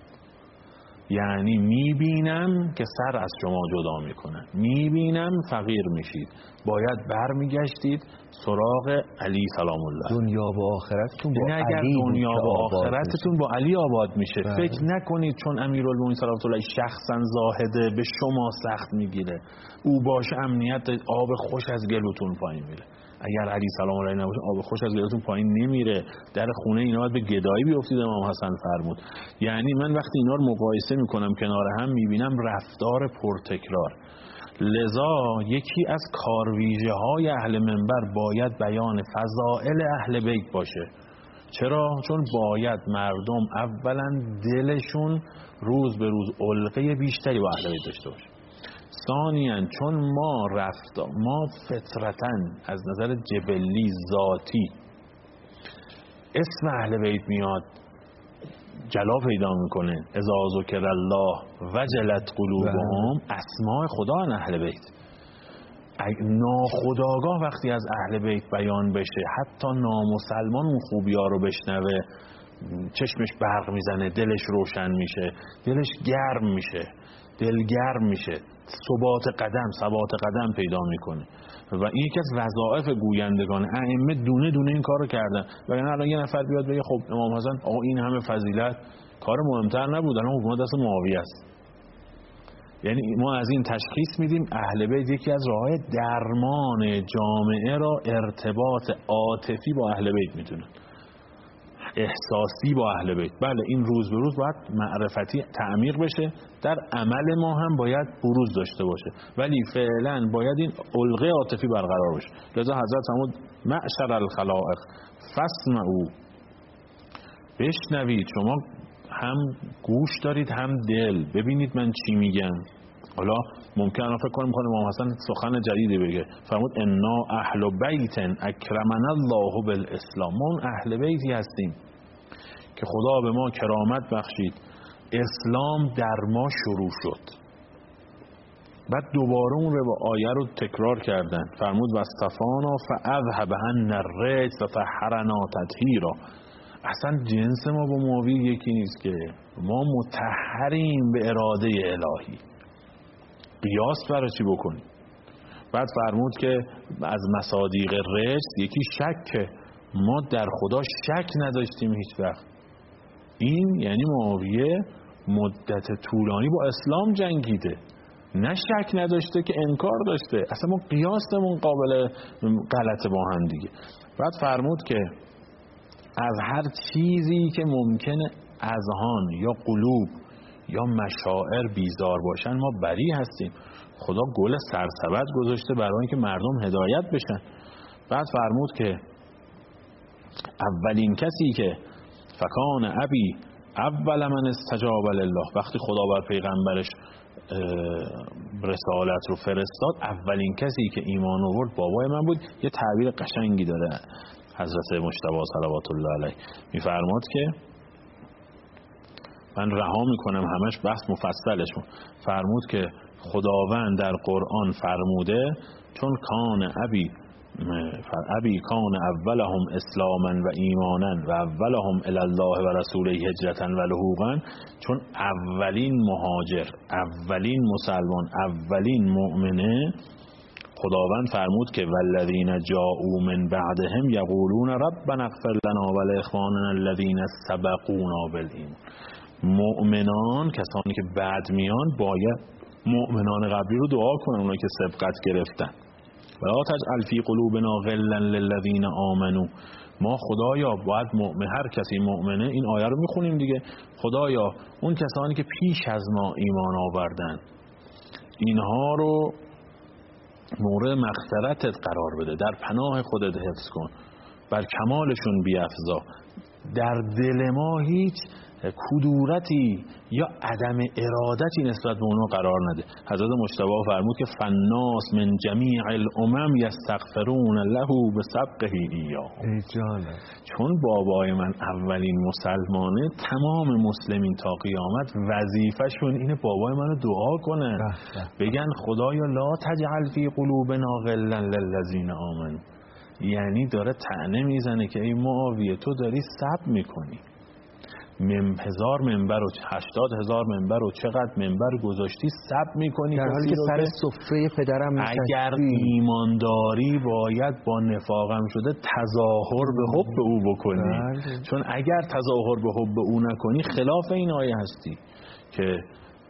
یعنی میبینم که سر از شما جدا میکنن، میبینم فقیر میشید، باید برمیگشتید سراغ علی سلام الله. دنیا و آخرتتون با اگر علی دنیا و آخرتتون با علی آباد میشه. بله. فکر نکنید چون امیرالمومنین صلوات الله علیه شخصا زاهده به شما سخت میگیره، او باشه امنیت دارید، آب خوش از گلوتون پایین میره. اگر علی سلام الله علیه نباشه آب خوش از گلوتون پایین نمیره، در خونه اینا باید به گدایی بیافتید امام حسن فرمود. یعنی من وقتی اینا رو مقایسه میکنم کنار هم میبینم رفتار پرتکرار. لذا یکی از کارویژه های اهل منبر باید بیان فضائل اهل بیت باشه. چرا؟ چون باید مردم اولا دلشون روز به روز علقه بیشتری با اهل بیت داشته باشه. ثانیاً چون ما رفت ما فطرتاً از نظر جبلی ذاتی اسم اهل بیت میاد جلا پیدا میکنه، اذا ذکر الله وجلت قلوبهم، اسماء خدا ان اهل بیت. ناخودآگاه وقتی از اهل بیت بیان بشه حتی نامسلمان اون خوبیا رو بشنوه چشمش برق میزنه، دلش روشن میشه، دلش گرم میشه، دلگرم میشه، ثبات قدم ثبات قدم پیدا میکنه. و این یکی از وظایف گویندگان ائمه دونه دونه این کارو کردن. وگرنه الان یه نفر بیاد بگه خب امام حسن آقا این همه فضیلت کار مهمتر نبود، الان حکومت دست معاویه است. یعنی ما از این تشخیص میدیم اهل بیت یکی از راههای درمان جامعه را ارتباط عاطفی با اهل بیت میدونن، احساسی با اهل بیت. بله این روز به روز باید معرفتی تعمیق بشه، در عمل ما هم باید بروز داشته باشه، ولی فعلا باید این علقه عاطفی برقرار باشه. لذا حضرت فرمود معشر الخلائق فاسمعوا، بشنوید، شما هم گوش دارید هم دل، ببینید من چی میگم. حالا ممکنه فکر کنیم میخواد امام حسن سخن جدیدی بگه. فرمود انا اهل بیت اکرمنا الله بالاسلام، ما اهل بیتی هستیم که خدا به ما کرامت بخشید، اسلام در ما شروع شد. بعد دوباره اون رو با آیه رو تکرار کردن. فرمود واصطفانا فاذهب عنا الرجس وطهرنا تطهیرا. اصلا جنس ما با معاویه یکی نیست که ما مطهریم به اراده الهی. قیاس برای چی بکنیم؟ بعد فرمود که از مصادیق رجس یکی شک، ما در خدا شک نداشتیم هیچ وقت. این یعنی معاویه مدت طولانی با اسلام جنگیده، نه شک نداشته که انکار داشته. اصلا ما قیاسمون قابل غلطه با هم دیگه. بعد فرمود که از هر چیزی که ممکنه اذهان یا قلوب یا مشاعر بیزار باشن ما بری هستیم. خدا گل سرسبد گذاشته برای اینکه مردم هدایت بشن. بعد فرمود که اولین کسی که فکان ابی اول من استجاب لله، وقتی خدا بر پیغمبرش رسالت رو فرستاد اولین کسی که ایمان آورد بابای من بود. یه تعبیر قشنگی داره حضرت مجتبی صلوات الله علیه، میفرماد که من رها میکنم همش بحث مفصلش، فرمود که خداوند در قرآن فرموده چون کان ابی ابی کان اولهم اسلاما و ایمانا و اولهم الی الله و رسوله هجرتا و لحوقا، چون اولین مهاجر، اولین مسلمان، اولین مؤمنه، خداوند فرمود که والذین جاءوا من بعدهم یقولون ربنا اغفر لنا ولاخواننا الذین سبقونا بالایمان. مؤمنان، کسانی که بعد میان، باید مؤمنان قبلی رو دعا کنن، اونایی که سبقت گرفتن. ولا تجعل فی قلوبنا غلا للذین آمنوا. ما خدایا باید مؤمن، هر کسی مؤمنه، این آیه رو میخونیم دیگه، خدایا اون کسانی که پیش از ما ایمان آوردن اینها رو مورد مغفرتت قرار بده، در پناه خودت حفظ کن، بر کمالشون بیفزا، در دل ما هیچ کدورتی یا عدم ارادتی نسبت به اونها قرار نده. حضرت مجتبی فرمود که فالناس من جمیع الامم یستغفرون له بسبقه ایاه. چون بابای من اولین مسلمانه، تمام مسلمین تا قیامت وظیفه‌شون اینه بابای منو دعا کنن، بگن خدایا لا تجعل فی قلوبنا غلا للذین آمنوا. یعنی داره طعنه میزنه که ای معاویه تو داری سب میکنی، مم هزار منبر و هشتاد هزار منبر و چقدر منبر گذاشتی سب میکنی، در حالی که سر سفره پدرم نشستی. اگر ایمانداری باید با نفاقم شده تظاهر به حب او بکنی. بله. چون اگر تظاهر به حب او نکنی خلاف این آیه هستی که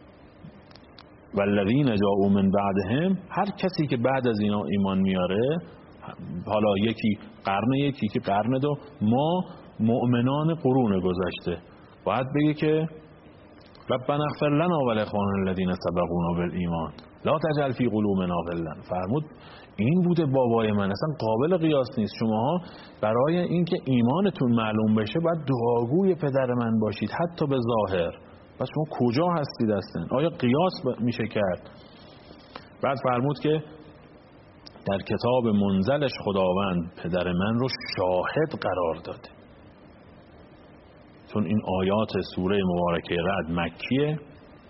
والذین جاءوا من بعدهم، هر کسی که بعد از اینا ایمان میاره، حالا یکی قرن یکی که قرن دو، ما مؤمنان قرون گذشته باید بگه که ربنا اغفر لنا ولاخواننا الذین سبقونا بالایمان لا تجعل فی قلوبنا غلا. فرمود این بوده بابای من، اصلا قابل قیاس نیست. شماها برای اینکه ایمانتون معلوم بشه باید دعاگوی پدر من باشید، حتی به ظاهر. پس شما کجا هستید اصلا؟ آیا قیاس میشه کرد؟ بعد فرمود که در کتاب منزلش خداوند پدر من رو شاهد قرار داده. چون این آیات سوره مبارکه رعد مکیه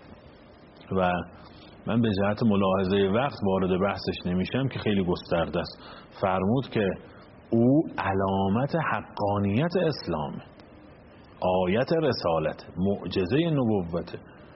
و من به جهت ملاحظه وقت وارد بحثش نمیشم که خیلی گسترده است. فرمود که او علامت حقانیت اسلامه، آیت رسالت، معجزه نبوته.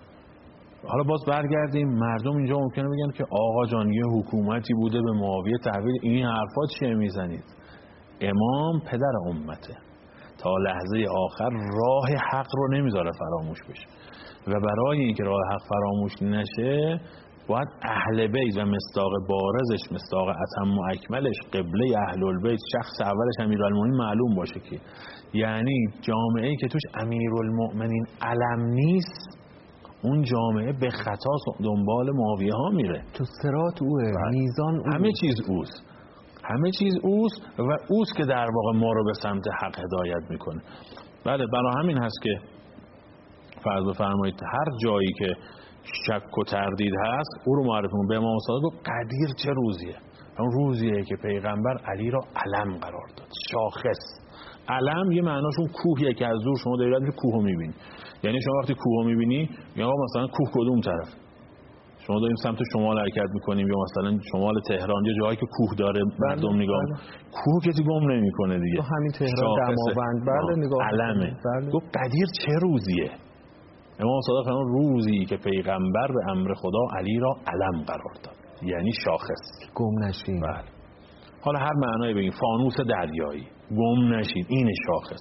حالا باز برگردیم، مردم اینجا ممکنه بگن که آقا جان یه حکومتی بوده به معاویه تحویل، این حرفات چیه میزنید؟ امام پدر امته، تا لحظه آخر راه حق رو نمیذاره فراموش بشه و برای اینکه راه حق فراموش نشه باید اهل بیت و مصداق بارزش، مصداق اتم و اکملش، قبله اهل البیت، شخص اولش امیرالمومنین معلوم باشه. که یعنی جامعه‌ای که توش امیرالمومنین علم نیست، اون جامعه به خطا دنبال معاویه ها میره. تو صراط اوه، میزان اوه، همه چیز اوست، همه چیز اوست و اوست که در واقع ما رو به سمت حق هدایت میکنه. بله، برای همین هست که فرض بفرمایید هر جایی که شک و تردید هست او رو معرفی کنه. به امام صادق گفت قدیر چه روزیه؟ اون روزیه که پیغمبر علی را علم قرار داد، شاخص. علم یه معناش اون کوهیه که از دور شما دارید کوهو میبینی. یعنی شما وقتی کوهو میبینی یا مثلا کوه کدوم طرف، شما داریم سمت شمال حرکت میکنیم یا مثلا شمال تهران، یه جایی که کوه داره مردم نگاه، کوه کسی گم نمیکنه دیگه. تو همین تهران دماوند، بله نگاه علمه. گفت قدیر چه روزیه؟ امام صادق فرمود روزی که پیغمبر به امر خدا علی را علم قرار داد، یعنی شاخص، گم نشین. بله. حالا هر معنایی بگیم، فانوس دریایی، گم نشید، این شاخص.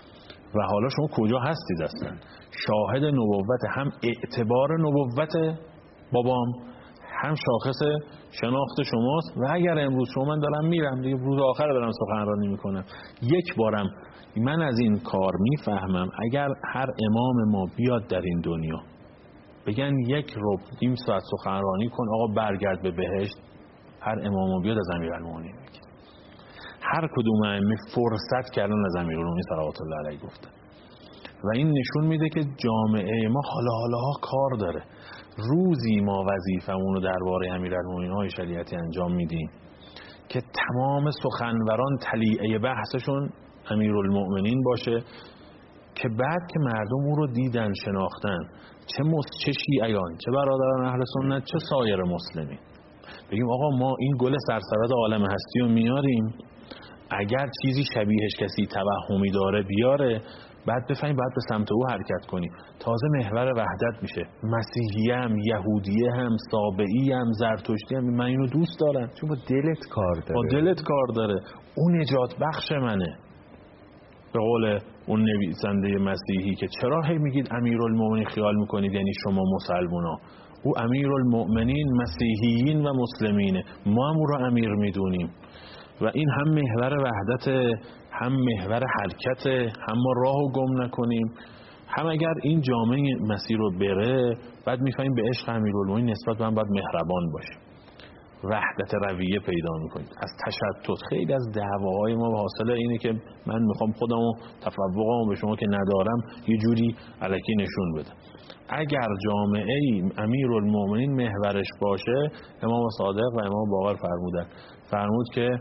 و حالا شما کجا هستید اصلا؟ شاهد نبوت، هم اعتبار نبوت بابام، هم شاخص شناخت شماست. و اگر امروز شما، من دارم میرم دیگه، روز آخر دارم سخنرانی میکنم، یک بارم من از این کار میفهمم اگر هر امام ما بیاد در این دنیا بگن یک ربع نیم ساعت سخنرانی کن آقا برگرد به بهشت، هر امام بیاد از امیرالمومنین میگه. هر کدوم ائمه فرصت کردن از امیرالمومنین صلوات الله علیه گفتن و این نشون میده که جامعه ما حالا حالاها کار داره. روزی ما وظیفمون رو درباره امیرالمومنین های شریعتی انجام میدیم که تمام سخنوران تلیعه بحثشون امیرالمومنین باشه که بعد که مردم او رو دیدن شناختن، چه مس چه شیعیان چه برادران اهل سنت چه سایر مسلمین، بگیم آقا ما این گل سرسبد عالم هستی رو میاریم، اگر چیزی شبیهش کسی توهمی داره بیاره، بعد بفهمیم بعد به سمت او حرکت کنیم. تازه محور وحدت میشه. مسیحی هم، یهودیه هم، سابعی هم، زرتشتی هم، من اینو دوست دارم چون با دلت کار داره. با دلت کار داره. اون نجات بخش منه. به قول اون نویسنده مسیحی که چرا هی میگید امیرالمومنین خیال میکنید یعنی شما مسلمونا، او امیرالمومنین مسیحیین و مسلمینه، ما هم او رو امیر میدونیم و این هم محور وحدت، هم محور حرکت، هم ما راهو گم نکنیم، هم اگر این جامعه مسیر رو بره بعد میفهمیم به عشق امیرالمومنین نسبت به هم باید مهربان باشیم، وحدت رویه پیدا میکنیم. از تشتت خیلی از دعواهای ما به حاصل اینه که من میخوام خودمو تفوقمو به شما که ندارم یه جوری الکی نشون بدم. اگر جامعه امیرالمومنین محورش باشه، امام صادق و امام باقر فرمودن فرمود که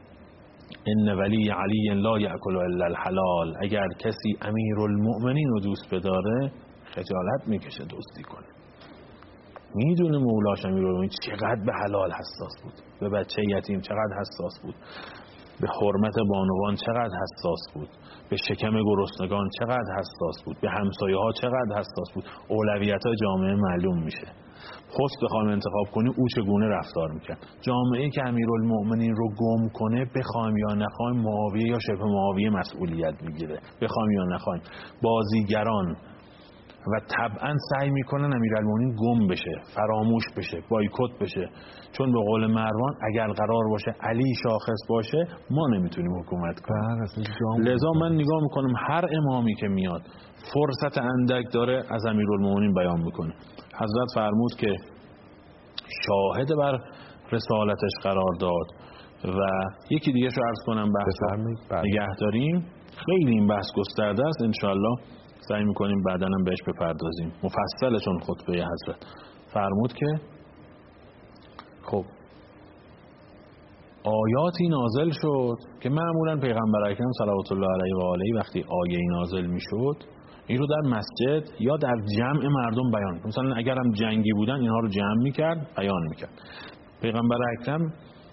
ان ولی علی لا یأکل الا الحلال، اگر کسی امیرالمومنین رو دوست بداره خجالت میکشه دوستی کنه. میدونه مولاش امیرالمومنین چقدر به حلال حساس بود، به بچه یتیم چقدر حساس بود، به حرمت بانوان چقدر حساس بود، به شکم گرسنگان چقدر حساس بود، به همسایه ها چقدر حساس بود. اولویت های جامعه معلوم میشه. پست بخوایم انتخاب کنی او چگونه رفتار میکرد. جامعه‌ای که امیرالمومنین رو گم کنه بخوایم یا نخوایم معاویه یا شبه معاویه مسئولیت میگیره، بخوایم یا نخوایم. بازیگران و طبعا سعی میکنن امیرالمومنین گم بشه، فراموش بشه، بایکوت بشه، چون به قول مروان اگر قرار باشه علی شاخص باشه ما نمیتونیم حکومت کنیم. لذا من نگاه میکنم هر امامی که میاد فرصت اندک داره از امیرالمومنین بیان میکنه. حضرت فرمود که شاهد بر رسالتش قرار داد و یکی دیگه شو عرض کنم بحث نگه داریم. خیلی این بحث گسترده است، انشاءالله سعی میکنیم بعداً هم بهش بپردازیم مفصل، چون خطبه حضرت فرمود که خب آیاتی نازل شد که معمولاً پیغمبر اکرم صلوات الله علیه و آله وقتی آیه نازل میشد این رو در مسجد یا در جمع مردم بیان کرد. مثلا اگر هم جنگی بودن اینها رو جمع میکرد بیان میکرد. پیغمبر اکرم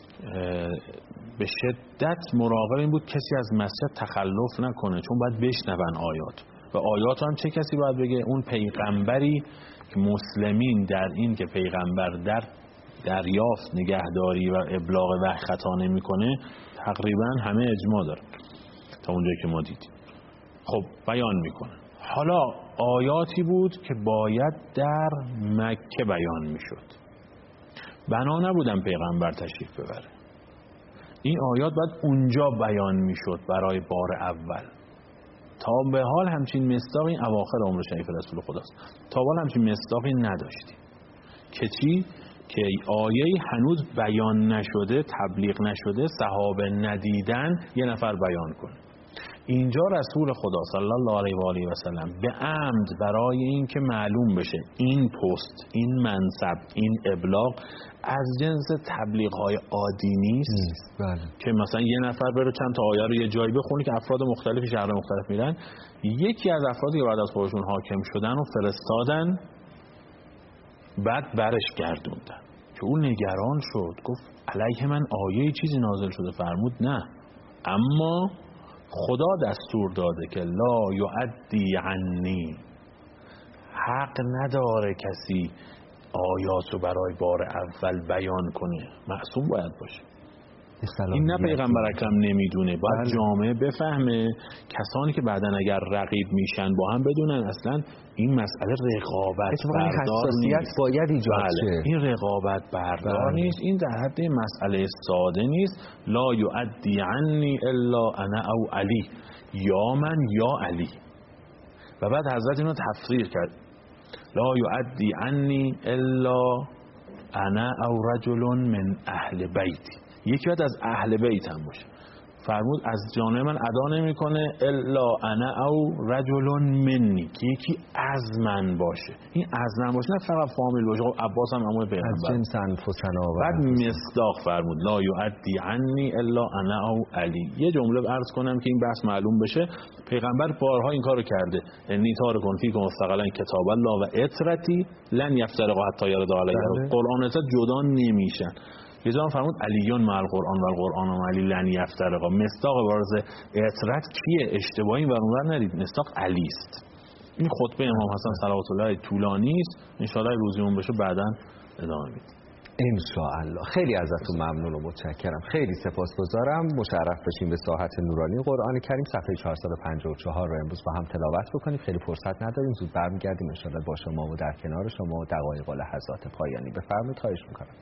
به شدت مراقب این بود کسی از مسجد تخلف نکنه، چون باید بشنون آیات و آیات هم چه کسی باید بگه؟ اون پیغمبری که مسلمین در این که پیغمبر در دریافت نگهداری و ابلاغ وحی خطا نمیکنه تقریبا همه اجماع داره تا اونجایی که ما دیدیم. خب بیان میکنه. حالا آیاتی بود که باید در مکه بیان میشد، بنا نبودن پیغمبر تشریف ببره. این آیات باید اونجا بیان میشد برای بار اول. تا به حال همچین مصداقی اواخر عمر شریف رسول خداست، تا به حال همچین مصداقی نداشتیم که چی؟ که آیه هنوز بیان نشده، تبلیغ نشده، صحابه ندیدن، یه نفر بیان کنه. اینجا رسول خدا صلی الله علیه و آله و سلم به عمد برای این که معلوم بشه این پست، این منصب، این ابلاغ از جنس تبلیغ‌های عادی نیست، بله. که مثلا یه نفر بره چند تا آیه رو یه جایی بخونه که افراد مختلفی شهر مختلف میرن، یکی از افرادی که بعد از خودشون حاکم شدن و فرستادن بعد برش گردوندن که اون نگران شد، گفت علیه من آیه چیزی نازل شده؟ فرمود نه، اما خدا دستور داده که لا یعدی عنی، حق نداره کسی آیات رو برای بار اول بیان کنه، معصوم باید باشه. این نه پیغمبر اکرم نمیدونه، باید جامعه بفهمه، کسانی که بعدن اگر رقیب میشن با هم بدونن اصلا این مسئله رقابت بردار نیست، باید ایجاد بله. این رقابت بردار نیست، این در حد مسئله ساده نیست. لا یعدی عنی الا انا او علی، یا من یا علی. و بعد حضرت اینو تفسیر کرد. لا یعدی عنی الا انا او رجل من اهل بیتی، یکی باید از اهل بیتم باشه. فرمود از جانب من ادا نمیکنه الا انا او رجل منی، که یکی از من باشه. این از من باشه نه فقط فامیل باشه. خب عباس هم عموی پیغمبر از جنس انفسنا. بعد مصداق فرمود لا یعدی عنی الا انا او علی. یه جمله عرض کنم که این بحث معلوم بشه. پیغمبر بارها این کارو کرده، انی تارکون فیکم مستقلا کتاب الله و اطرتی لن یفترقا حتی یرد علی. قرآن اطرت جدا نمیشن. یه جا هم فرمود علیون مع القرآن و القرآن و علی لن یفترقا. مصداق بارز اطرت کیه؟ اشتباهی و اونور نرید، مصداق علی است. این خطبه امام حسن صلوات الله طولانی است، ان شاء الله روزیمون بشه بعداً ادامه میدیم ان شاء الله. خیلی ازتون ممنون و متشکرم، خیلی سپاسگزارم. مشرف بشیم به ساحت نورانی قرآن کریم. صفحه چهارصد و پنجاه و چهار رو امروز با هم تلاوت بکنیم. خیلی فرصت نداریم، زود برمیگردیم ان شاء الله با شما و در کنار شما و دقایق و لحظات پایانی. بفرمایید، خواهش میکنم.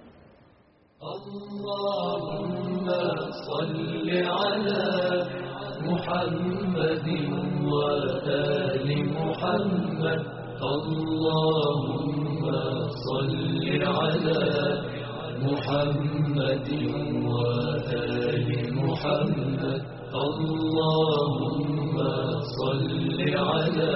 اللهم صل على محمد وآل محمد. اللهم صل على محمد وآل محمد. اللهم صل على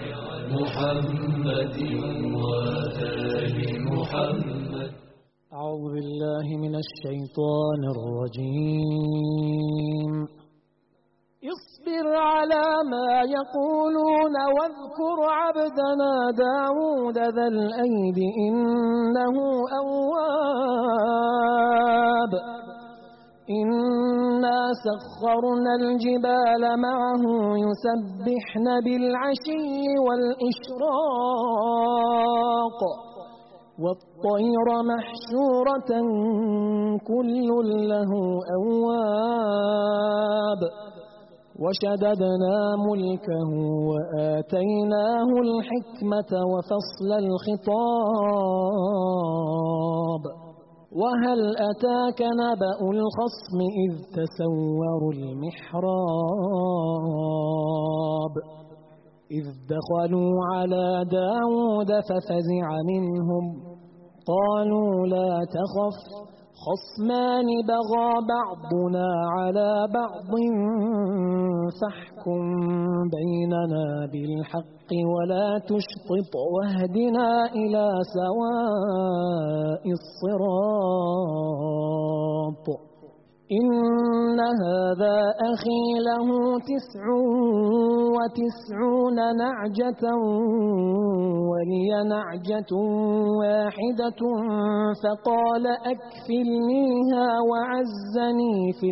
محمد وآل محمد. أعوذ بالله من الشيطان الرجيم. اصبر على ما يقولون واذكر عبدنا داود ذا الأيد إنه أواب. إنا سخرنا الجبال معه يسبحن بالعشي والإشراق والطير محشورة كل له أواب. وشددنا ملكه وآتيناه الحكمة وفصل الخطاب. وهل أتاك نبأ الخصم إذ تسوروا المحراب إذ دخلوا على داود ففزع منهم قالوا لا تخف خصمان بغى بعضنا على بعض فاحكم بيننا بالحق ولا تشطط واهدنا إلى سواء الصراط. إن هذا أخي له تسع وتسعون نعجة ولي نعجة واحدة فقال أكفلنيها وعزني في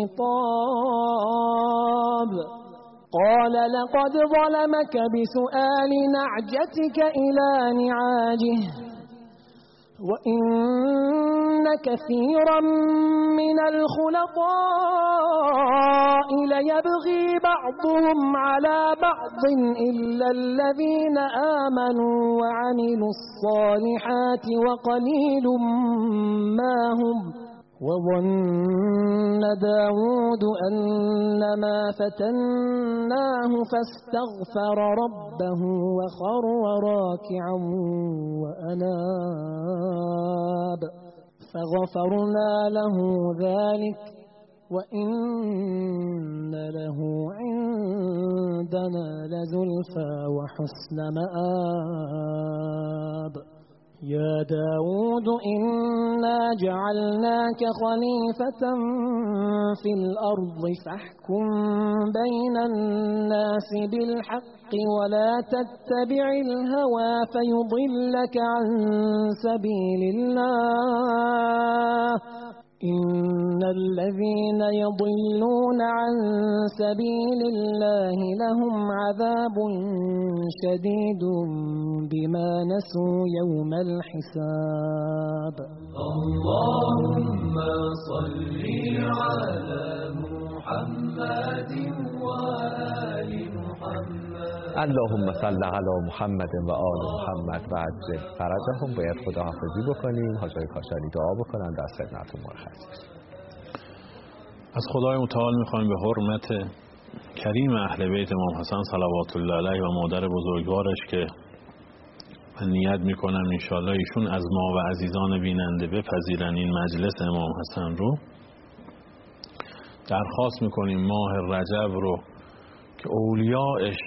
الخطاب. قال لقد ظلمك بسؤال نعجتك إلى نعاجه وإن كثيرا من الخلطاء ليبغي بعضهم على بعض إلا الذين آمنوا وعملوا الصالحات وقليل ما هم. وظن داود أنما فتناه فاستغفر ربه وخر راكعا وأناب فغفرنا له ذلك وإن له عندنا لزلفى وحسن مآب. يا داود إنا جعلناك خليفة في الأرض فاحكم بين الناس بالحق ولا تتبع الهوى فيضلك عن سبيل الله. إن الذين يضلون عن سبيل الله لهم عذاب شديد بما نسوا يوم الحساب. اللهم صل على محمد وآل محمد. اللهم صل علی محمد و آل محمد و عجل فرجهم. باید خداحافظی بکنیم. حاجی کاشانی دعا بکنن در خدمتتون مرخص بشیم. از خدای متعال میخوایم به حرمت کریم اهل بیت امام حسن صلوات الله علیه و مادر بزرگوارش که من نیت میکنم انشالله ایشون از ما و عزیزان بیننده بپذیرن این مجلس امام حسن رو. درخواست میکنیم ماه رجب رو که اولیاءش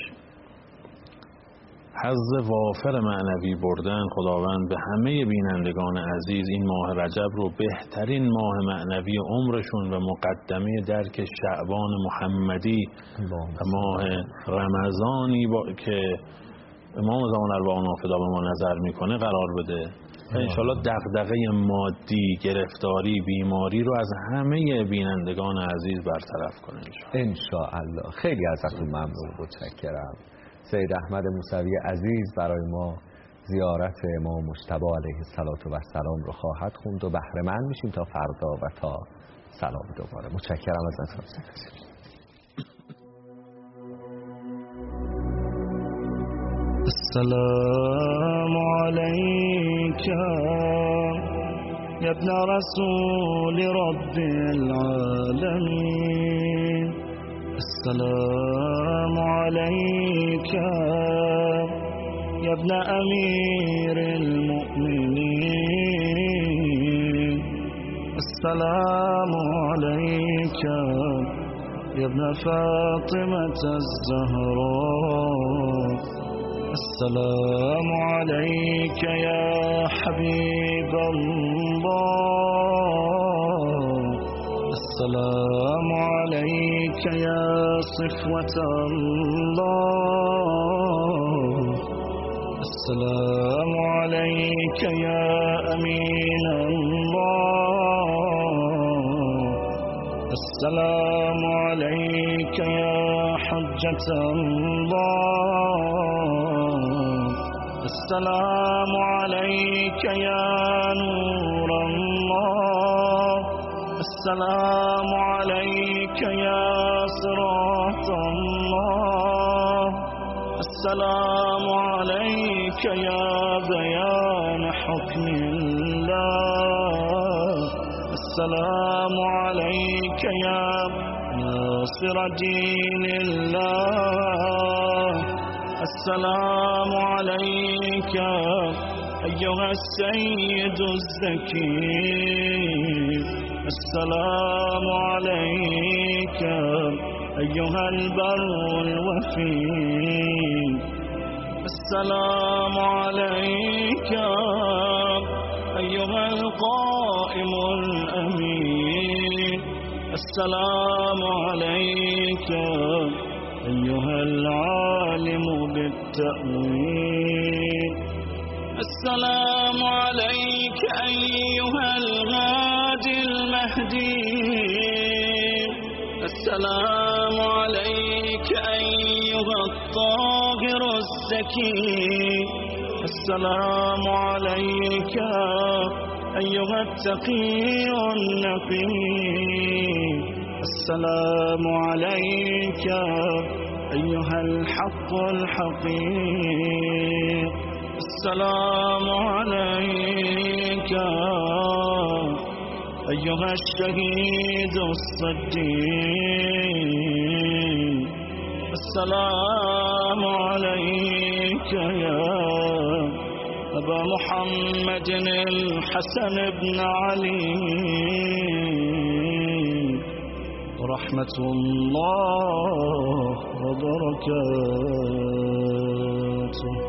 حظ وافر معنوی بردن، خداوند به همه بینندگان عزیز این ماه رجب رو بهترین ماه معنوی عمرشون و مقدمه درک شعبان محمدی و ماه رمضانی با که امام زمان اربعان فدا به ما نظر میکنه قرار بده و انشالله دغدغه مادی، گرفتاری، بیماری رو از همه بینندگان عزیز برطرف کنه انشاءالله. خیلی ازتون ممنون، متشکرم. سید احمد موسوی عزیز برای ما زیارت امام مجتبی علیه السلام رو خواهد خوند و بهره مند میشیم تا فردا و تا سلام دوباره. متشکرم ازتون. السلام عليك يا ابن رسول رب العالمين. السلام عليك يا ابن أمير المؤمنين. السلام عليك يا ابن فاطمة الزهراء. السلام عليك يا حبيب الله. السلام عليك يا صفوة الله. السلام عليك يا أمين الله. السلام عليك يا حجة الله. السلام عليك يا نور الله. السلام عليك يا صراط الله. السلام عليك يا بيان حكم الله. السلام عليك يا ناصر دين الله. السلام عليك أيها السيد الزكي. السلام عليك أيها البر الوفي. السلام عليك أيها القائم الأمين. السلام عليك أيها العالم بالتأويل. السلام عليك أيها الهادي المهدي. السلام عليك أيها الطاهر الزكي. السلام عليك أيها التقي النقي. السلام عليك أيها الحق الحقيق. السلام عليك أيها الشهيد الصديق. السلام عليك يا أبا محمد الحسن بن علي. ورحمة الله وبركاته.